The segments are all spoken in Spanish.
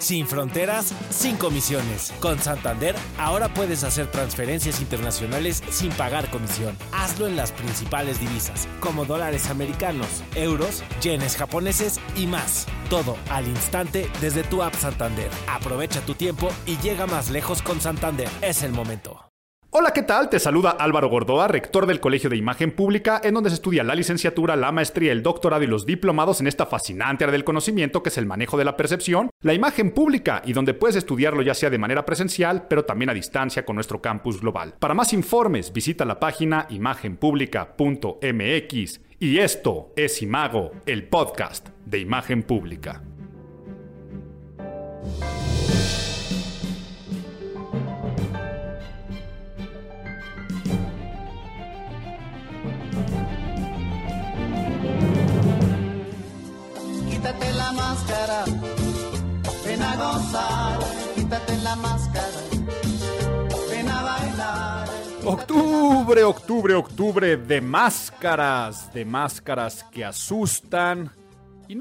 Sin fronteras, sin comisiones. Con Santander, ahora puedes hacer transferencias internacionales sin pagar comisión. Hazlo en las principales divisas, como dólares americanos, euros, yenes japoneses y más. Todo al instante desde tu app Santander. Aprovecha tu tiempo y llega más lejos con Santander. Es el momento. Hola, ¿qué tal? Te saluda Álvaro Gordoa, rector del Colegio de Imagen Pública, en donde se estudia la licenciatura, la maestría, el doctorado y los diplomados en esta fascinante área del conocimiento que es el manejo de la percepción, la imagen pública, y donde puedes estudiarlo ya sea de manera presencial, pero también a distancia con nuestro campus global. Para más informes, visita la página imagenpublica.mx. Y esto es Imago, el podcast de Imagen Pública. Quítate la máscara, ven a gozar, quítate la máscara, ven a bailar. Octubre de máscaras que asustan. Y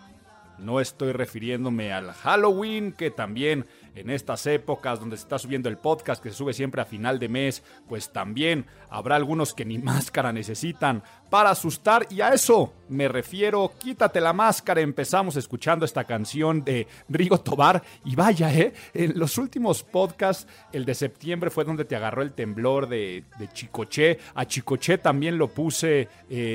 no estoy refiriéndome al Halloween, que también en estas épocas donde se está subiendo el podcast, que se sube siempre a final de mes, pues también habrá algunos que ni máscara necesitan para asustar, y a eso me refiero. Quítate la máscara. Empezamos escuchando esta canción de Rigo Tobar, y vaya, en los últimos podcasts, el de septiembre fue donde te agarró el temblor de Chicoché. A Chicoché también lo puse...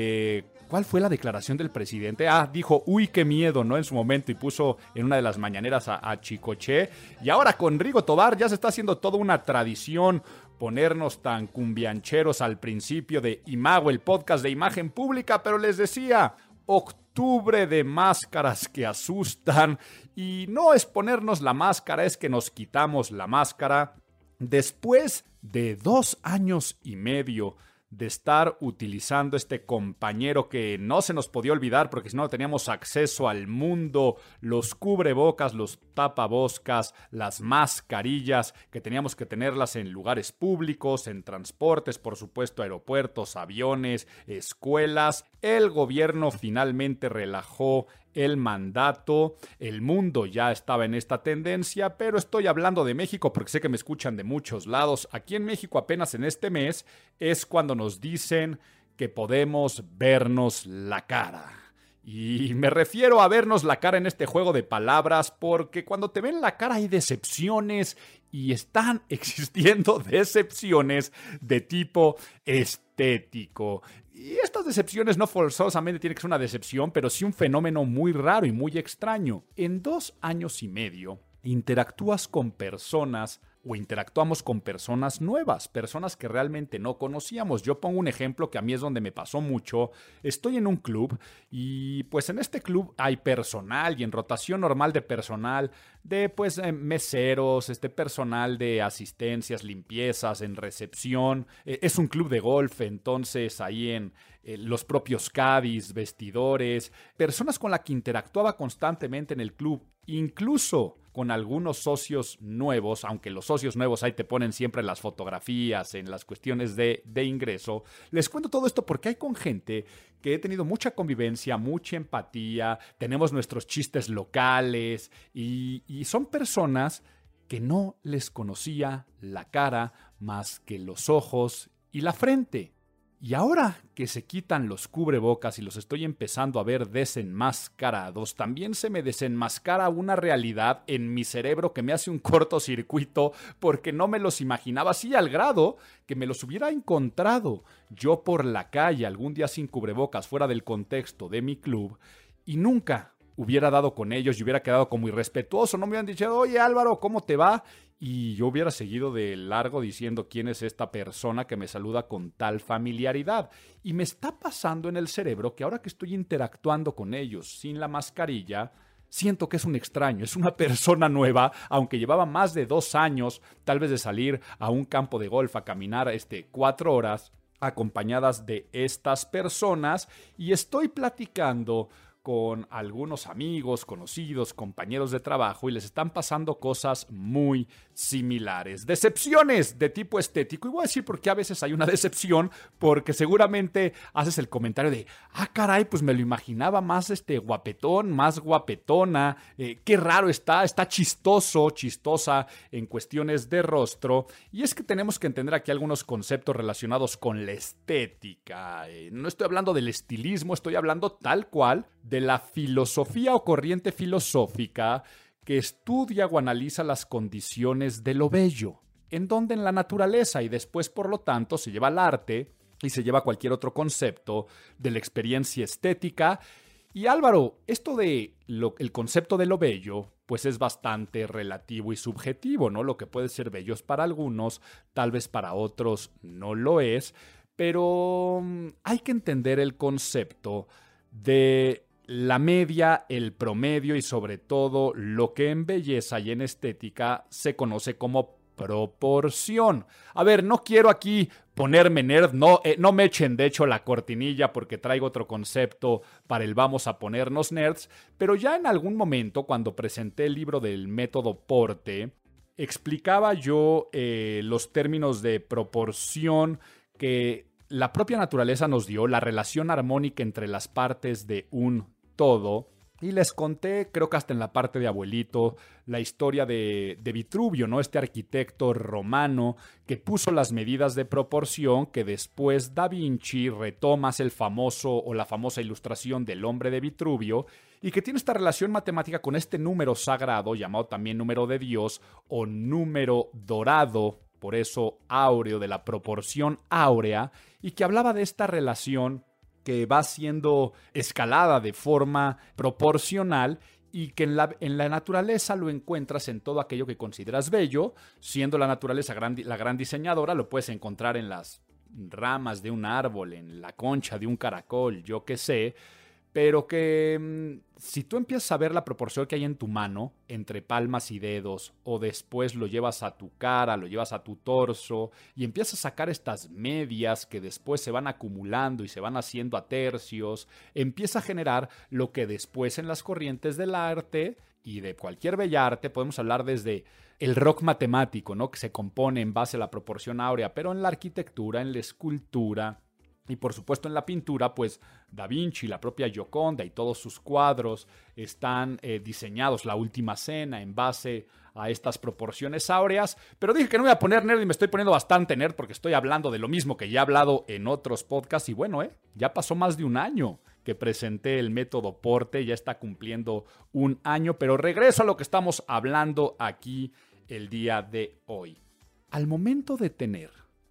¿Cuál fue la declaración del presidente? Dijo, uy, qué miedo, ¿no? En su momento, y puso en una de las mañaneras a Chicoché. Y ahora con Rigo Tobar ya se está haciendo toda una tradición ponernos tan cumbiancheros al principio de Imago, el podcast de Imagen Pública. Pero les decía, octubre de máscaras que asustan. Y no es ponernos la máscara, es que nos quitamos la máscara. Después de 2 años y medio de estar utilizando este compañero que no se nos podía olvidar, porque si no teníamos acceso al mundo, los cubrebocas, los tapabocas, las mascarillas, que teníamos que tenerlas en lugares públicos, en transportes, por supuesto, aeropuertos, aviones, escuelas. El gobierno finalmente relajó el mandato. El mundo ya estaba en esta tendencia, pero estoy hablando de México porque sé que me escuchan de muchos lados. Aquí en México apenas en este mes es cuando nos dicen que podemos vernos la cara. Y me refiero a vernos la cara en este juego de palabras porque cuando te ven la cara hay decepciones, y están existiendo decepciones de tipo estético. Y estas decepciones no forzosamente tienen que ser una decepción, pero sí un fenómeno muy raro y muy extraño. En 2 años y medio interactúas con personas o interactuamos con personas nuevas, personas que realmente no conocíamos. Yo pongo un ejemplo que a mí es donde me pasó mucho. Estoy en un club y pues en este club hay personal, y en rotación normal de personal, de pues meseros, personal de asistencias, limpiezas, en recepción. Es un club de golf, entonces ahí en los propios caddies, vestidores, personas con las que interactuaba constantemente en el club, incluso con algunos socios nuevos, aunque los socios nuevos ahí te ponen siempre las fotografías, en las cuestiones de ingreso. Les cuento todo esto porque hay con gente que he tenido mucha convivencia, mucha empatía, tenemos nuestros chistes locales, y son personas que no les conocía la cara más que los ojos y la frente. Y ahora que se quitan los cubrebocas y los estoy empezando a ver desenmascarados, también se me desenmascara una realidad en mi cerebro que me hace un cortocircuito porque no me los imaginaba, así al grado que me los hubiera encontrado yo por la calle algún día sin cubrebocas fuera del contexto de mi club, y nunca hubiera dado con ellos y hubiera quedado como irrespetuoso. No me hubieran dicho, oye Álvaro, ¿cómo te va? Y yo hubiera seguido de largo diciendo quién es esta persona que me saluda con tal familiaridad. Y me está pasando en el cerebro que ahora que estoy interactuando con ellos sin la mascarilla, siento que es un extraño, es una persona nueva, aunque llevaba más de 2 años, tal vez de salir a un campo de golf a caminar 4 horas, acompañadas de estas personas, y estoy platicando con algunos amigos, conocidos, compañeros de trabajo y les están pasando cosas muy similares. Decepciones de tipo estético. Y voy a decir por qué a veces hay una decepción, porque seguramente haces el comentario de, caray, pues me lo imaginaba más guapetón, más guapetona, qué raro está chistosa en cuestiones de rostro. Y es que tenemos que entender aquí algunos conceptos relacionados con la estética. No estoy hablando del estilismo, estoy hablando tal cual de la filosofía o corriente filosófica que estudia o analiza las condiciones de lo bello, en donde en la naturaleza y después, por lo tanto, se lleva al arte y se lleva cualquier otro concepto de la experiencia estética. Y Álvaro, esto de el concepto de lo bello, pues es bastante relativo y subjetivo, ¿no? Lo que puede ser bello es para algunos, tal vez para otros no lo es, pero hay que entender el concepto de la media, el promedio y sobre todo lo que en belleza y en estética se conoce como proporción. A ver, no quiero aquí ponerme nerd, no me echen de hecho la cortinilla porque traigo otro concepto para el vamos a ponernos nerds, pero ya en algún momento cuando presenté el libro del método Porte, explicaba yo los términos de proporción que la propia naturaleza nos dio, la relación armónica entre las partes de un todo. Y les conté, creo que hasta en la parte de abuelito, la historia de Vitruvio, ¿no? Este arquitecto romano que puso las medidas de proporción que después Da Vinci retoma el famoso o la famosa ilustración del hombre de Vitruvio y que tiene esta relación matemática con este número sagrado llamado también número de Dios o número dorado, por eso áureo, de la proporción áurea, y que hablaba de esta relación que va siendo escalada de forma proporcional y que en la naturaleza lo encuentras en todo aquello que consideras bello. Siendo la naturaleza la gran diseñadora, lo puedes encontrar en las ramas de un árbol, en la concha de un caracol, yo qué sé. Pero que si tú empiezas a ver la proporción que hay en tu mano, entre palmas y dedos, o después lo llevas a tu cara, lo llevas a tu torso, y empiezas a sacar estas medias que después se van acumulando y se van haciendo a tercios, empieza a generar lo que después en las corrientes del arte y de cualquier bella arte podemos hablar desde el rock matemático, ¿no? Que se compone en base a la proporción áurea, pero en la arquitectura, en la escultura, y por supuesto en la pintura, pues Da Vinci, la propia Gioconda y todos sus cuadros están diseñados, la Última Cena, en base a estas proporciones áureas. Pero dije que no me iba a poner nerd y me estoy poniendo bastante nerd porque estoy hablando de lo mismo que ya he hablado en otros podcasts. Y bueno, ya pasó más de un año que presenté el método Porte, ya está cumpliendo un año, pero regreso a lo que estamos hablando aquí el día de hoy. Al momento de tener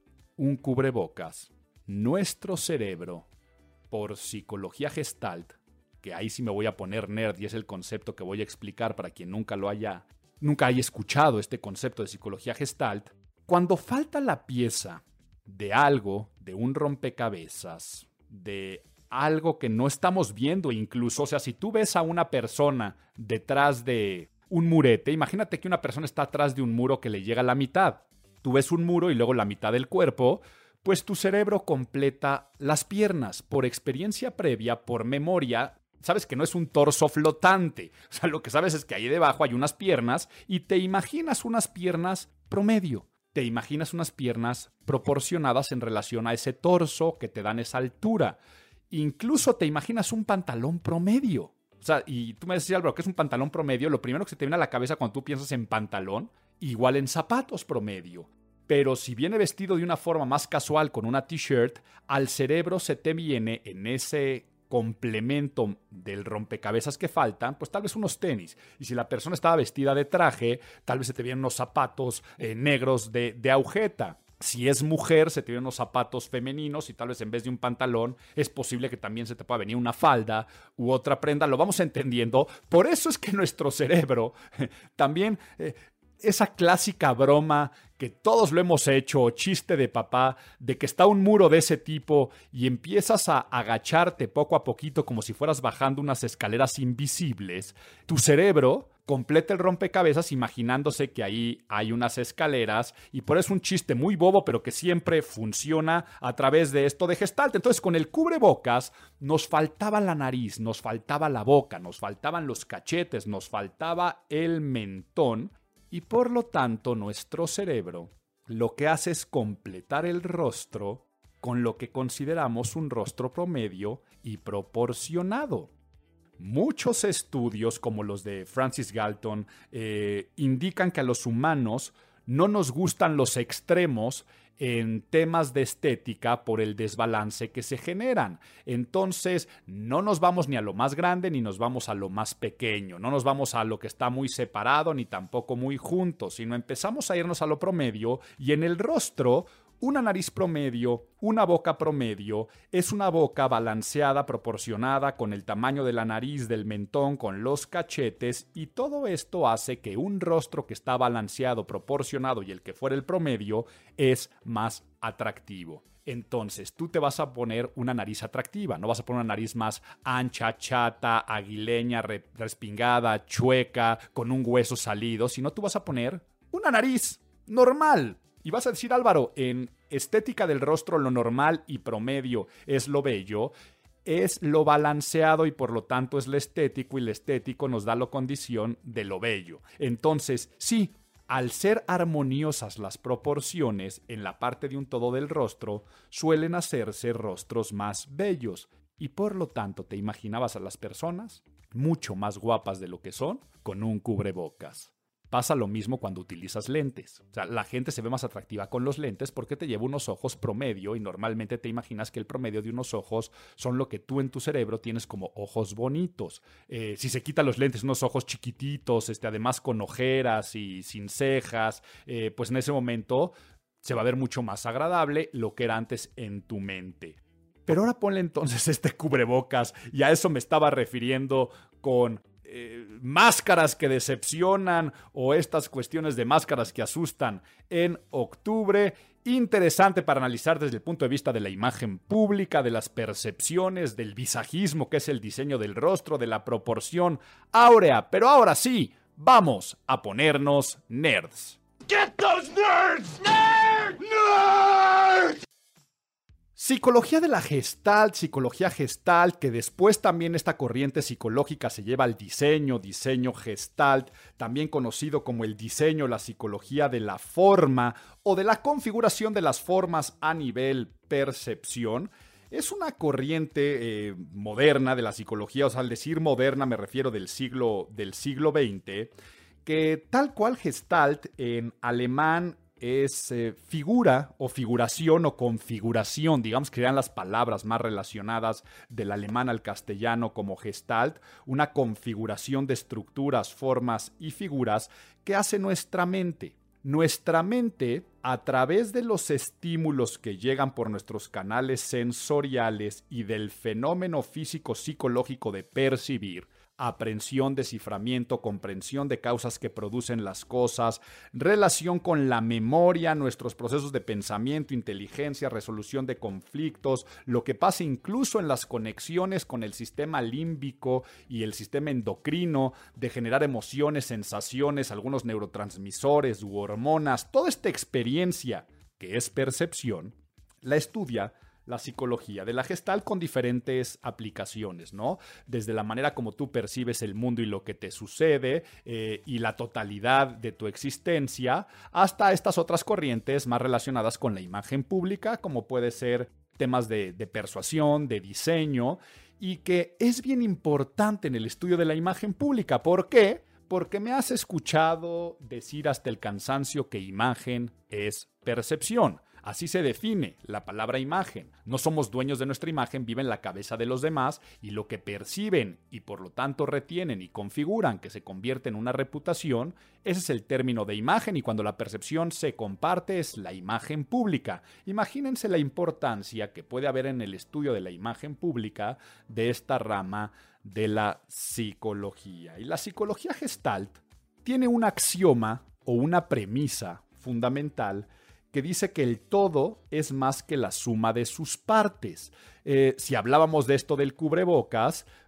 un cubrebocas, nuestro cerebro, por psicología Gestalt, que ahí sí me voy a poner nerd y es el concepto que voy a explicar para quien nunca haya escuchado este concepto de psicología Gestalt, cuando falta la pieza de algo, de un rompecabezas, de algo que no estamos viendo incluso, o sea, si tú ves a una persona detrás de un murete, imagínate que una persona está atrás de un muro que le llega a la mitad, tú ves un muro y luego la mitad del cuerpo, pues tu cerebro completa las piernas. Por experiencia previa, por memoria, sabes que no es un torso flotante. O sea, lo que sabes es que ahí debajo hay unas piernas y te imaginas unas piernas promedio. Te imaginas unas piernas proporcionadas en relación a ese torso que te dan esa altura. Incluso te imaginas un pantalón promedio. O sea, y tú me decías, Álvaro, ¿qué es un pantalón promedio? Lo primero que se te viene a la cabeza cuando tú piensas en pantalón, igual en zapatos promedio. Pero si viene vestido de una forma más casual con una t-shirt, al cerebro se te viene en ese complemento del rompecabezas que faltan, pues tal vez unos tenis. Y si la persona estaba vestida de traje, tal vez se te vienen unos zapatos negros de agujeta. Si es mujer, se te vienen unos zapatos femeninos y tal vez en vez de un pantalón es posible que también se te pueda venir una falda u otra prenda. Lo vamos entendiendo. Por eso es que nuestro cerebro también... esa clásica broma que todos lo hemos hecho, o chiste de papá, de que está un muro de ese tipo y empiezas a agacharte poco a poquito como si fueras bajando unas escaleras invisibles, tu cerebro completa el rompecabezas imaginándose que ahí hay unas escaleras y por eso un chiste muy bobo pero que siempre funciona a través de esto de Gestalt. Entonces con el cubrebocas nos faltaba la nariz, nos faltaba la boca, nos faltaban los cachetes, nos faltaba el mentón y por lo tanto nuestro cerebro lo que hace es completar el rostro con lo que consideramos un rostro promedio y proporcionado. Muchos estudios, como los de Francis Galton, indican que a los humanos no nos gustan los extremos en temas de estética por el desbalance que se generan. Entonces, no nos vamos ni a lo más grande ni nos vamos a lo más pequeño. No nos vamos a lo que está muy separado ni tampoco muy junto, sino empezamos a irnos a lo promedio y en el rostro una nariz promedio, una boca promedio, es una boca balanceada, proporcionada con el tamaño de la nariz, del mentón, con los cachetes y todo esto hace que un rostro que está balanceado, proporcionado y el que fuera el promedio es más atractivo. Entonces, tú te vas a poner una nariz atractiva, no vas a poner una nariz más ancha, chata, aguileña, respingada, chueca, con un hueso salido, sino tú vas a poner una nariz normal. Y vas a decir, Álvaro, en estética del rostro lo normal y promedio es lo bello, es lo balanceado y por lo tanto es lo estético y lo estético nos da la condición de lo bello. Entonces, sí, al ser armoniosas las proporciones en la parte de un todo del rostro, suelen hacerse rostros más bellos y por lo tanto te imaginabas a las personas mucho más guapas de lo que son con un cubrebocas. Pasa lo mismo cuando utilizas lentes. O sea, la gente se ve más atractiva con los lentes porque te lleva unos ojos promedio y normalmente te imaginas que el promedio de unos ojos son lo que tú en tu cerebro tienes como ojos bonitos. Si se quitan los lentes, unos ojos chiquititos, además con ojeras y sin cejas, pues en ese momento se va a ver mucho más agradable lo que era antes en tu mente. Pero ahora ponle entonces este cubrebocas y a eso me estaba refiriendo con máscaras que decepcionan o estas cuestiones de máscaras que asustan en octubre. Interesante para analizar desde el punto de vista de la imagen pública, de las percepciones, del visajismo, que es el diseño del rostro, de la proporción áurea. Pero ahora sí, vamos a ponernos nerds. Get those nerds! Nerds! Nerds! Psicología de la psicología Gestalt, que después también esta corriente psicológica se lleva al diseño Gestalt, también conocido como el diseño, la psicología de la forma o de la configuración de las formas a nivel percepción. Es una corriente moderna de la psicología, o sea, al decir moderna me refiero del siglo XX, que tal cual Gestalt en alemán es figura o figuración o configuración, digamos que eran las palabras más relacionadas del alemán al castellano como Gestalt, una configuración de estructuras, formas y figuras que hace nuestra mente. Nuestra mente, a través de los estímulos que llegan por nuestros canales sensoriales y del fenómeno físico-psicológico de percibir, aprehensión, desciframiento, comprensión de causas que producen las cosas, relación con la memoria, nuestros procesos de pensamiento, inteligencia, resolución de conflictos, lo que pasa incluso en las conexiones con el sistema límbico y el sistema endocrino, de generar emociones, sensaciones, algunos neurotransmisores u hormonas, toda esta experiencia que es percepción, la estudia la psicología de la Gestalt con diferentes aplicaciones, ¿no? Desde la manera como tú percibes el mundo y lo que te sucede y la totalidad de tu existencia, hasta estas otras corrientes más relacionadas con la imagen pública, como puede ser temas de persuasión, de diseño, y que es bien importante en el estudio de la imagen pública. ¿Por qué? Porque me has escuchado decir hasta el cansancio que imagen es percepción. Así se define la palabra imagen. No somos dueños de nuestra imagen, vive en la cabeza de los demás y lo que perciben y por lo tanto retienen y configuran que se convierte en una reputación, ese es el término de imagen y cuando la percepción se comparte es la imagen pública. Imagínense la importancia que puede haber en el estudio de la imagen pública de esta rama de la psicología. Y la psicología Gestalt tiene un axioma o una premisa fundamental que dice que el todo es más que la suma de sus partes. Si hablábamos de esto del cubrebocas,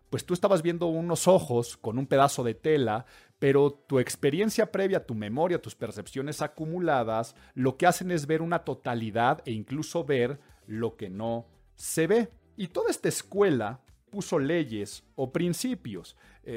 pues tú estabas viendo unos ojos con un pedazo de tela, pero tu experiencia previa, tu memoria, tus percepciones acumuladas, lo que hacen es ver una totalidad e incluso ver lo que no se ve. Y toda esta escuela puso leyes o principios.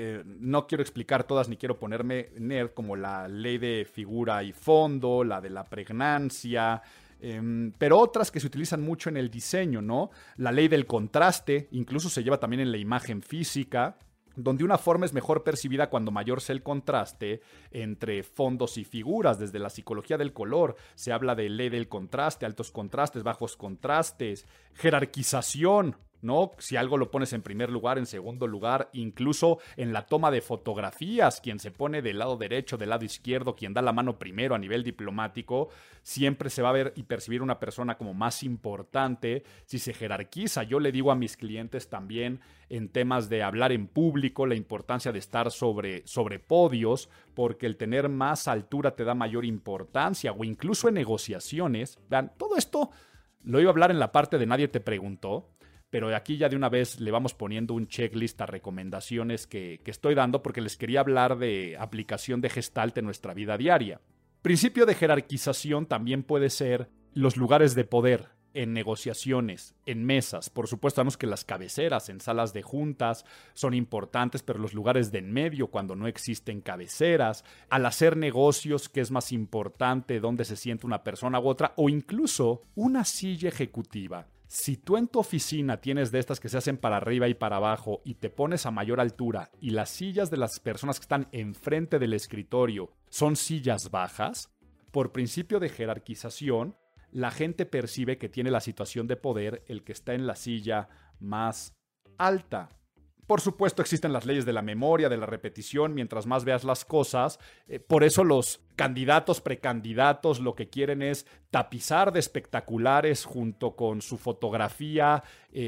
No quiero explicar todas ni quiero ponerme nerd, como la ley de figura y fondo, la de la pregnancia, pero otras que se utilizan mucho en el diseño, ¿no? La ley del contraste, incluso se lleva también en la imagen física, donde una forma es mejor percibida cuando mayor sea el contraste entre fondos y figuras. Desde la psicología del color se habla de ley del contraste, altos contrastes, bajos contrastes, jerarquización, ¿no? Si algo lo pones en primer lugar, en segundo lugar, incluso en la toma de fotografías, quien se pone del lado derecho, del lado izquierdo, quien da la mano primero a nivel diplomático, siempre se va a ver y percibir una persona como más importante si se jerarquiza. Yo le digo a mis clientes también en temas de hablar en público, la importancia de estar sobre podios, porque el tener más altura te da mayor importancia, o incluso en negociaciones. Vean, todo esto lo iba a hablar en la parte de Nadie te preguntó, pero aquí ya de una vez le vamos poniendo un checklist a recomendaciones que estoy dando porque les quería hablar de aplicación de Gestalt en nuestra vida diaria. Principio de jerarquización también puede ser los lugares de poder en negociaciones, en mesas. Por supuesto, sabemos que las cabeceras en salas de juntas son importantes, pero los lugares de en medio, cuando no existen cabeceras, al hacer negocios, ¿qué es más importante? ¿Dónde se siente una persona u otra? O incluso una silla ejecutiva. Si tú en tu oficina tienes de estas que se hacen para arriba y para abajo y te pones a mayor altura y las sillas de las personas que están enfrente del escritorio son sillas bajas, por principio de jerarquización, la gente percibe que tiene la situación de poder el que está en la silla más alta. Por supuesto, existen las leyes de la memoria, de la repetición, mientras más veas las cosas. Por eso los candidatos, precandidatos, lo que quieren es tapizar de espectaculares junto con su fotografía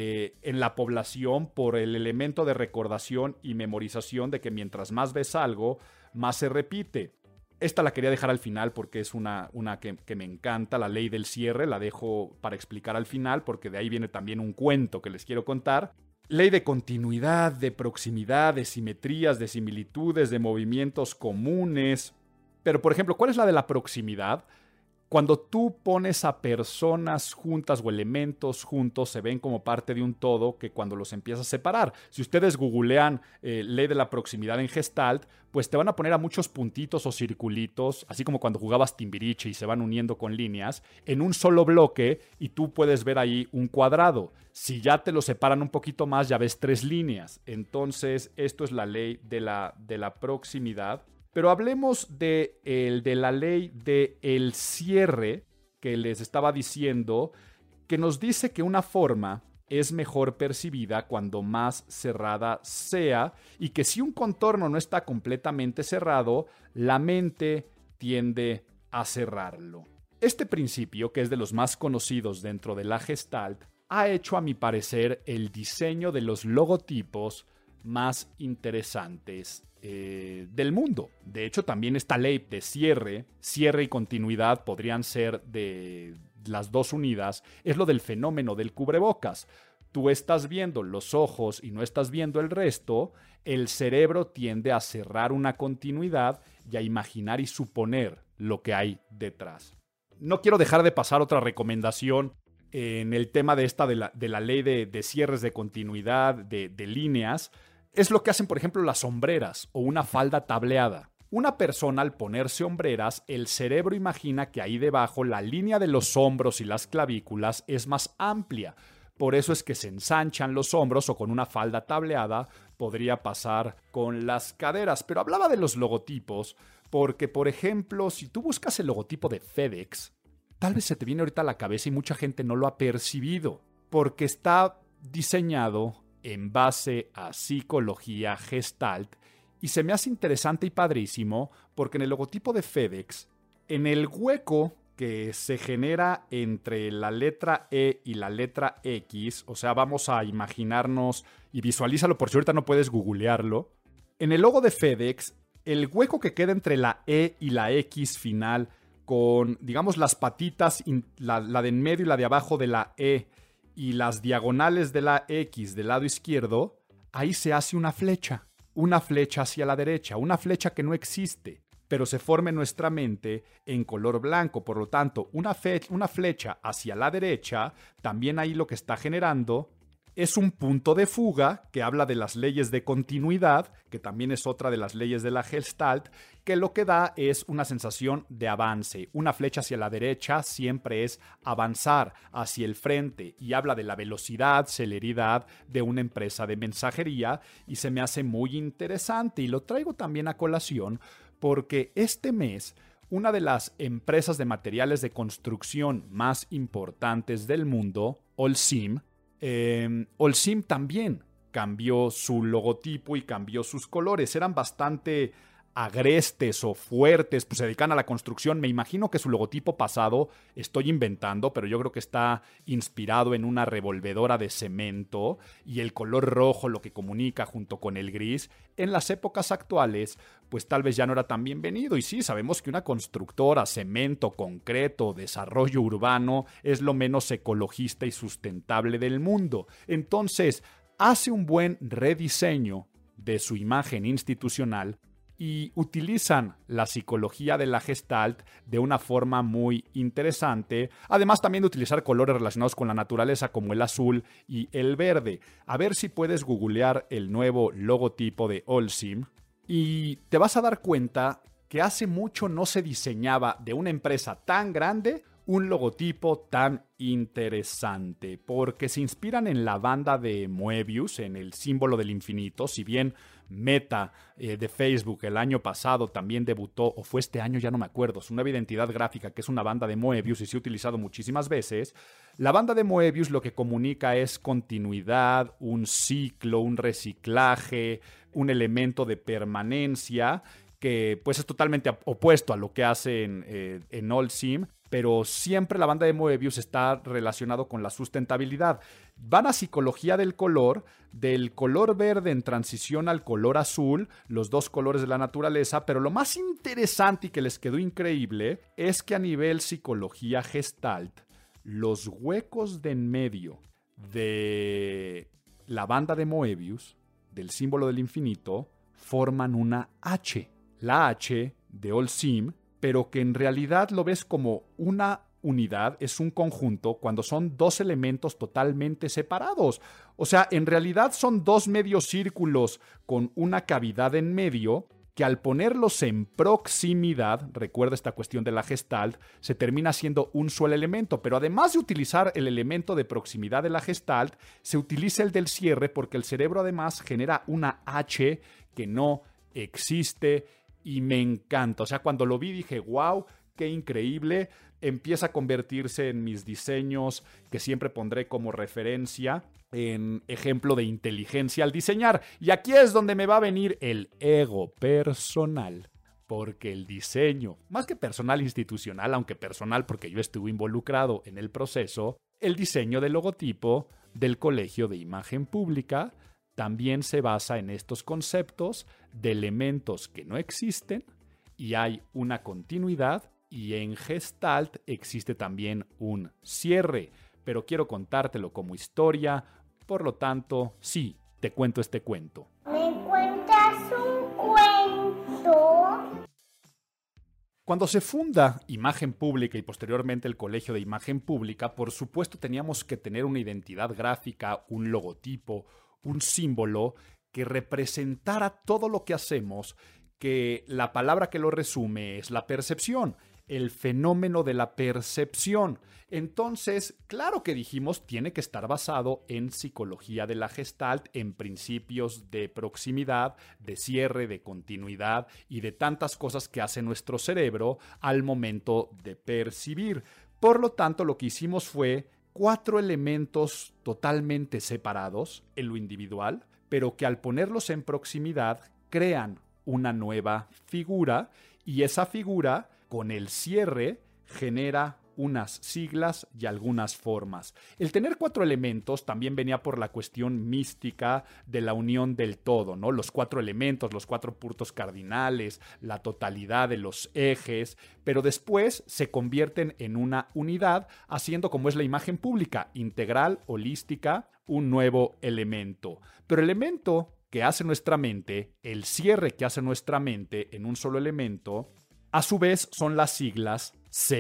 en la población por el elemento de recordación y memorización de que mientras más ves algo, más se repite. Esta la quería dejar al final porque es una que me encanta, la ley del cierre, la dejo para explicar al final porque de ahí viene también un cuento que les quiero contar. Ley de continuidad, de proximidad, de simetrías, de similitudes, de movimientos comunes. Pero, por ejemplo, ¿cuál es la de la proximidad? Cuando tú pones a personas juntas o elementos juntos, se ven como parte de un todo que cuando los empiezas a separar. Si ustedes googlean ley de la proximidad en Gestalt, pues te van a poner a muchos puntitos o circulitos, así como cuando jugabas Timbiriche y se van uniendo con líneas, en un solo bloque y tú puedes ver ahí un cuadrado. Si ya te lo separan un poquito más, ya ves 3 líneas. Entonces, esto es la ley de la proximidad. Pero hablemos de la ley del cierre que les estaba diciendo, que nos dice que una forma es mejor percibida cuando más cerrada sea y que si un contorno no está completamente cerrado, la mente tiende a cerrarlo. Este principio, que es de los más conocidos dentro de la Gestalt, ha hecho a mi parecer el diseño de los logotipos más interesantes del mundo. De hecho, también esta ley de cierre y continuidad podrían ser de las dos unidas, es lo del fenómeno del cubrebocas. Tú estás viendo los ojos y no estás viendo el resto, el cerebro tiende a cerrar una continuidad y a imaginar y suponer lo que hay detrás. No quiero dejar de pasar otra recomendación en el tema de esta de la ley de cierres de continuidad, de líneas. Es lo que hacen, por ejemplo, las sombreras o una falda tableada. Una persona al ponerse hombreras, el cerebro imagina que ahí debajo la línea de los hombros y las clavículas es más amplia. Por eso es que se ensanchan los hombros o con una falda tableada podría pasar con las caderas. Pero hablaba de los logotipos porque, por ejemplo, si tú buscas el logotipo de FedEx, tal vez se te viene ahorita a la cabeza y mucha gente no lo ha percibido porque está diseñado en base a psicología Gestalt y se me hace interesante y padrísimo porque en el logotipo de FedEx, en el hueco que se genera entre la letra E y la letra X, o sea, vamos a imaginarnos y visualízalo por si ahorita no puedes googlearlo, en el logo de FedEx, el hueco que queda entre la E y la X final con, digamos, las patitas, la de en medio y la de abajo de la E, y las diagonales de la X del lado izquierdo, ahí se hace una flecha hacia la derecha, una flecha que no existe, pero se forma en nuestra mente en color blanco. Por lo tanto, una flecha hacia la derecha, también ahí lo que está generando es un punto de fuga que habla de las leyes de continuidad, que también es otra de las leyes de la Gestalt, que lo que da es una sensación de avance. Una flecha hacia la derecha siempre es avanzar hacia el frente y habla de la velocidad, celeridad de una empresa de mensajería, y se me hace muy interesante y lo traigo también a colación porque este mes una de las empresas de materiales de construcción más importantes del mundo, Holcim también cambió su logotipo y cambió sus colores. Eran bastante agrestes o fuertes, pues se dedican a la construcción. Me imagino que su logotipo pasado, estoy inventando, pero yo creo que está inspirado en una revolvedora de cemento, y el color rojo lo que comunica junto con el gris. En las épocas actuales, pues tal vez ya no era tan bienvenido. Y sí, sabemos que una constructora, cemento, concreto, desarrollo urbano, es lo menos ecologista y sustentable del mundo. Entonces, hace un buen rediseño de su imagen institucional y utilizan la psicología de la Gestalt de una forma muy interesante, además también de utilizar colores relacionados con la naturaleza como el azul y el verde. A ver si puedes googlear el nuevo logotipo de Holcim y te vas a dar cuenta que hace mucho no se diseñaba de una empresa tan grande un logotipo tan interesante, porque se inspiran en la banda de Moebius, en el símbolo del infinito. Si bien Meta de Facebook el año pasado también debutó, o fue este año, ya no me acuerdo, su nueva identidad gráfica, que es una banda de Moebius y se ha utilizado muchísimas veces. La banda de Moebius lo que comunica es continuidad, un ciclo, un reciclaje, un elemento de permanencia, que pues es totalmente opuesto a lo que hacen en Holcim, pero siempre la banda de Moebius está relacionado con la sustentabilidad. Van a psicología del color verde en transición al color azul, los dos colores de la naturaleza, pero lo más interesante y que les quedó increíble es que a nivel psicología Gestalt, los huecos de en medio de la banda de Moebius, del símbolo del infinito, forman una H. La H de Holcim, pero que en realidad lo ves como una unidad, es un conjunto, cuando son dos elementos totalmente separados. O sea, en realidad son dos medios círculos con una cavidad en medio, que al ponerlos en proximidad, recuerda esta cuestión de la Gestalt, se termina siendo un solo elemento. Pero además de utilizar el elemento de proximidad de la Gestalt, se utiliza el del cierre, porque el cerebro además genera una H que no existe. Y me encanta. O sea, cuando lo vi dije, wow, qué increíble. Empieza a convertirse en mis diseños, que siempre pondré como referencia, en ejemplo de inteligencia al diseñar. Y aquí es donde me va a venir el ego personal. Porque el diseño, más que personal institucional, aunque personal porque yo estuve involucrado en el proceso, el diseño del logotipo del Colegio de Imagen Pública también se basa en estos conceptos de elementos que no existen y hay una continuidad, y en Gestalt existe también un cierre, pero quiero contártelo como historia, por lo tanto, sí, te cuento este cuento. ¿Me cuentas un cuento? Cuando se funda Imagen Pública y posteriormente el Colegio de Imagen Pública, por supuesto teníamos que tener una identidad gráfica, un logotipo, un símbolo que representara todo lo que hacemos, que la palabra que lo resume es la percepción, el fenómeno de la percepción. Entonces, claro que dijimos, tiene que estar basado en psicología de la Gestalt, en principios de proximidad, de cierre, de continuidad y de tantas cosas que hace nuestro cerebro al momento de percibir. Por lo tanto, lo que hicimos fue 4 elementos totalmente separados en lo individual, pero que al ponerlos en proximidad crean una nueva figura, y esa figura con el cierre genera unas siglas y algunas formas. El tener 4 elementos también venía por la cuestión mística de la unión del todo, ¿no? Los 4 elementos, los 4 puntos cardinales, la totalidad de los ejes, pero después se convierten en una unidad, haciendo como es la imagen pública, integral, holística, un nuevo elemento. Pero el elemento que hace nuestra mente, el cierre que hace nuestra mente en un solo elemento, a su vez son las siglas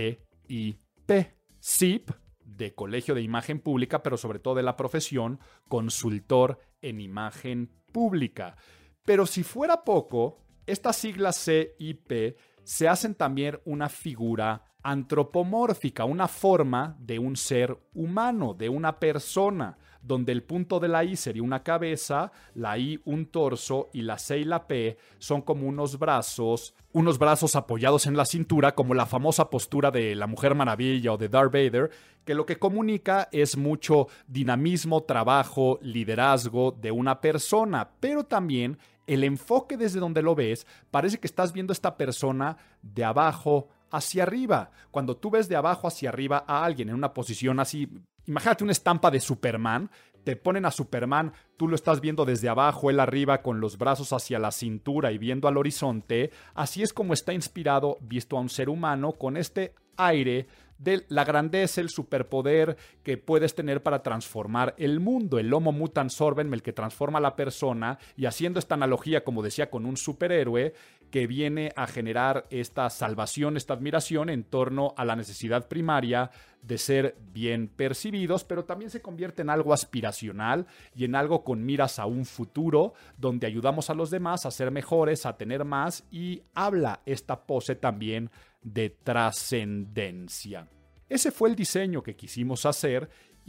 CIP. CIP, de Colegio de Imagen Pública, pero sobre todo de la profesión, consultor en imagen pública. Pero si fuera poco, estas siglas CIP se hacen también una figura antropomórfica, una forma de un ser humano, de una persona, donde el punto de la I sería una cabeza, la I un torso y la C y la P son como unos brazos apoyados en la cintura, como la famosa postura de la Mujer Maravilla o de Darth Vader, que lo que comunica es mucho dinamismo, trabajo, liderazgo de una persona, pero también el enfoque desde donde lo ves, parece que estás viendo a esta persona de abajo hacia arriba. Cuando tú ves de abajo hacia arriba a alguien en una posición así, imagínate una estampa de Superman, te ponen a Superman, tú lo estás viendo desde abajo, él arriba con los brazos hacia la cintura y viendo al horizonte. Así es como está inspirado, visto a un ser humano con este aire de la grandeza, el superpoder que puedes tener para transformar el mundo, el Homo Mutans Orbem, el que transforma a la persona, y haciendo esta analogía, como decía, con un superhéroe que viene a generar esta salvación, esta admiración en torno a la necesidad primaria de ser bien percibidos, pero también se convierte en algo aspiracional y en algo con miras a un futuro donde ayudamos a los demás a ser mejores, a tener más, y habla esta pose también de trascendencia. Ese fue el diseño que quisimos hacer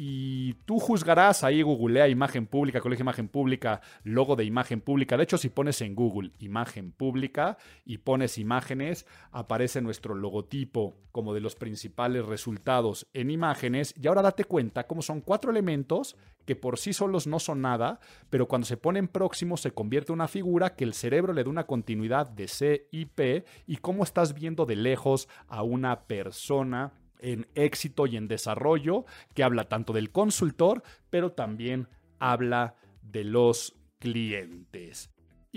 y tú juzgarás. Ahí googlea imagen pública, Colegio de Imagen Pública, logo de imagen pública. De hecho, si pones en Google imagen pública y pones imágenes, aparece nuestro logotipo como de los principales resultados en imágenes. Y ahora date cuenta cómo son 4 elementos que por sí solos no son nada, pero cuando se ponen próximos se convierte en una figura que el cerebro le da una continuidad de C y P, y cómo estás viendo de lejos a una persona en éxito y en desarrollo, que habla tanto del consultor, pero también habla de los clientes.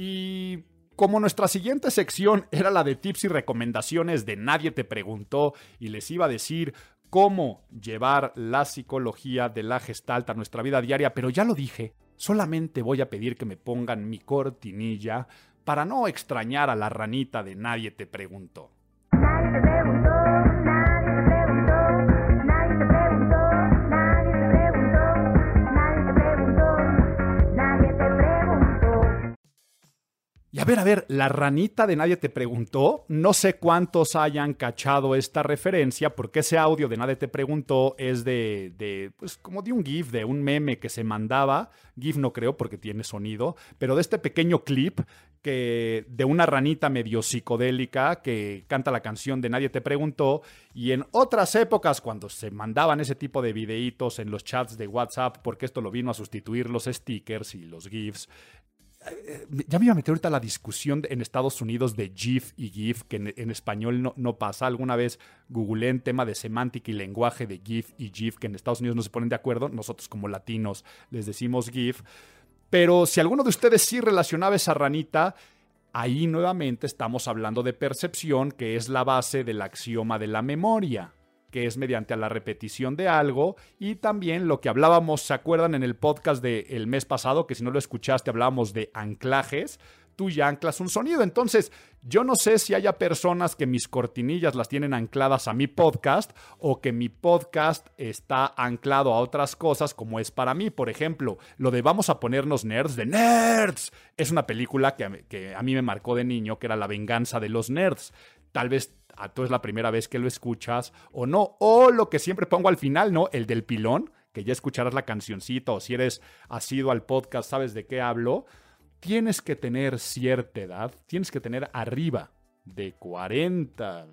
Y como nuestra siguiente sección era la de tips y recomendaciones de Nadie Te Preguntó, y les iba a decir cómo llevar la psicología de la Gestalt a nuestra vida diaria, pero ya lo dije, solamente voy a pedir que me pongan mi cortinilla para no extrañar a la ranita de Nadie Te Preguntó. Nadie te preguntó, nadie te preguntó, nadie te preguntó, nadie te preguntó, nadie te preguntó, nadie te preguntó. Y a ver, la ranita de Nadie Te Preguntó, no sé cuántos hayan cachado esta referencia, porque ese audio de Nadie Te Preguntó es pues como de un GIF, de un meme que se mandaba, GIF no creo porque tiene sonido, pero de este pequeño clip de una ranita medio psicodélica que canta la canción de Nadie Te Preguntó. Y en otras épocas, cuando se mandaban ese tipo de videitos en los chats de WhatsApp, porque esto lo vino a sustituir los stickers y los GIFs, ya me iba a meter ahorita la discusión en Estados Unidos de GIF y GIF, que en español no pasa. Alguna vez googleé en tema de semántica y lenguaje de GIF y GIF, que en Estados Unidos no se ponen de acuerdo. Nosotros como latinos les decimos GIF. Pero si alguno de ustedes sí relacionaba esa ranita, ahí nuevamente estamos hablando de percepción, que es la base del axioma de la memoria, que es mediante a la repetición de algo. Y también lo que hablábamos, ¿se acuerdan en el podcast del mes pasado? Que si no lo escuchaste, hablábamos de anclajes. Tú ya anclas un sonido. Entonces, yo no sé si haya personas que mis cortinillas las tienen ancladas a mi podcast, o que mi podcast está anclado a otras cosas como es para mí. Por ejemplo, lo de Vamos a Ponernos Nerds, de Nerds, es una película que a mí me marcó de niño, que era La Venganza de los Nerds. Tal vez a tú es la primera vez que lo escuchas o no. O lo que siempre pongo al final, ¿no? El del pilón, que ya escucharás la cancioncita, o si eres asiduo al podcast, sabes de qué hablo. Tienes que tener cierta edad, tienes que tener arriba de 40,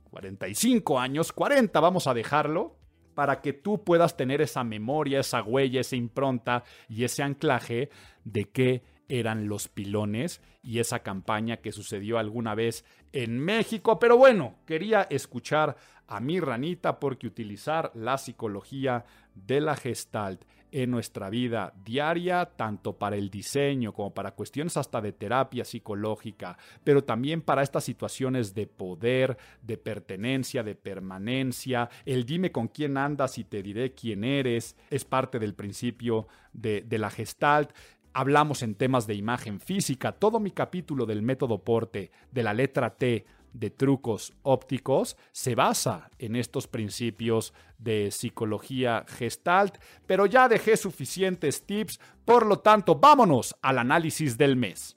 45 años, 40 vamos a dejarlo, para que tú puedas tener esa memoria, esa huella, esa impronta y ese anclaje de qué eran los pilones y esa campaña que sucedió alguna vez en México. Pero bueno, quería escuchar a mi ranita porque utilizar la psicología de la Gestalt en nuestra vida diaria, tanto para el diseño como para cuestiones hasta de terapia psicológica, pero también para estas situaciones de poder, de pertenencia, de permanencia, el dime con quién andas y te diré quién eres, es parte del principio de la Gestalt. Hablamos en temas de imagen física, todo mi capítulo del método Porte, de la letra T, de trucos ópticos, se basa en estos principios de psicología Gestalt, pero ya dejé suficientes tips, por lo tanto, vámonos al análisis del mes.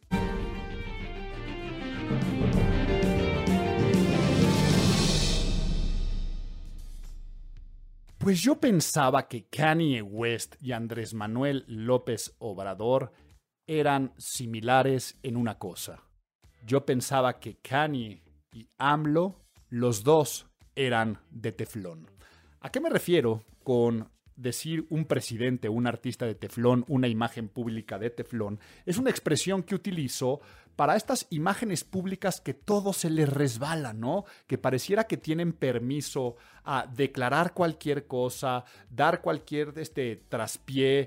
Pues yo pensaba que Kanye West y Andrés Manuel López Obrador eran similares en una cosa. Yo pensaba que Kanye y AMLO, los dos eran de teflón. ¿A qué me refiero con decir un presidente, un artista de teflón, una imagen pública de teflón? Es una expresión que utilizo para estas imágenes públicas que todo se les resbala, ¿no? Que pareciera que tienen permiso a declarar cualquier cosa, dar cualquier traspié,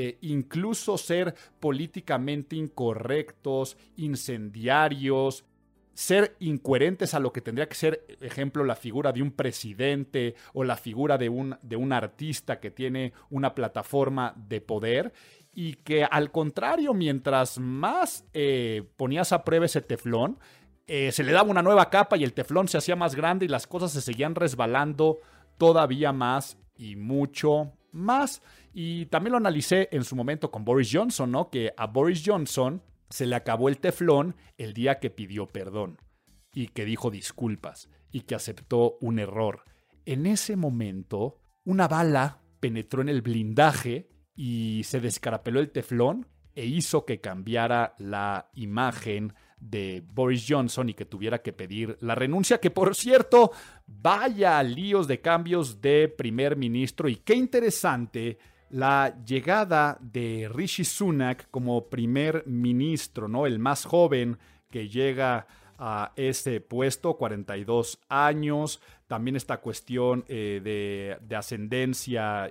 incluso ser políticamente incorrectos, incendiarios, ser incoherentes a lo que tendría que ser, ejemplo, la figura de un presidente o la figura de un artista que tiene una plataforma de poder, y que al contrario, mientras más ponías a prueba ese teflón, se le daba una nueva capa y el teflón se hacía más grande y las cosas se seguían resbalando todavía más y mucho más. Y también lo analicé en su momento con Boris Johnson, ¿no? Que a Boris Johnson se le acabó el teflón el día que pidió perdón y que dijo disculpas y que aceptó un error. En ese momento, una bala penetró en el blindaje y se descarapeló el teflón e hizo que cambiara la imagen de Boris Johnson y que tuviera que pedir la renuncia, que por cierto, vaya líos de cambios de primer ministro, y qué interesante la llegada de Rishi Sunak como primer ministro, ¿no? El más joven que llega a ese puesto, 42 años. También esta cuestión de ascendencia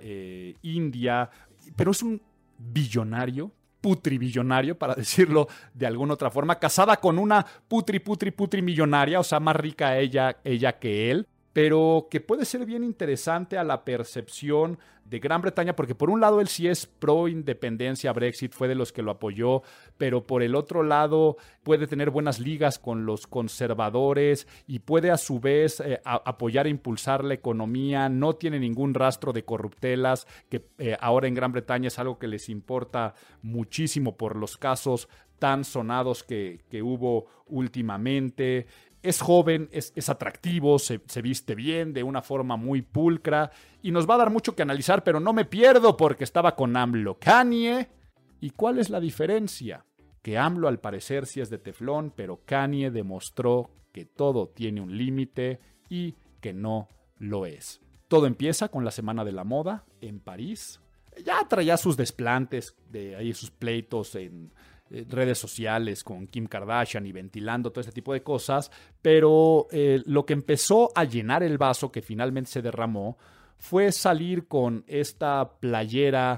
india, pero es un billonario, putribillonario, para decirlo de alguna otra forma, casada con una putrimillonaria, o sea, más rica ella que él, pero que puede ser bien interesante a la percepción de Gran Bretaña, porque por un lado él sí es pro independencia, Brexit, fue de los que lo apoyó, pero por el otro lado puede tener buenas ligas con los conservadores y puede a su vez apoyar e impulsar la economía, no tiene ningún rastro de corruptelas, que ahora en Gran Bretaña es algo que les importa muchísimo por los casos tan sonados que hubo últimamente. Es joven, es atractivo, se viste bien, de una forma muy pulcra, y nos va a dar mucho que analizar, pero no me pierdo porque estaba con AMLO. Kanye, ¿y cuál es la diferencia? Que AMLO al parecer sí es de teflón, pero Kanye demostró que todo tiene un límite y que no lo es. Todo empieza con la Semana de la Moda en París. Ya traía sus desplantes, de ahí sus pleitos en redes sociales con Kim Kardashian y ventilando todo este tipo de cosas, pero lo que empezó a llenar el vaso que finalmente se derramó fue salir con esta playera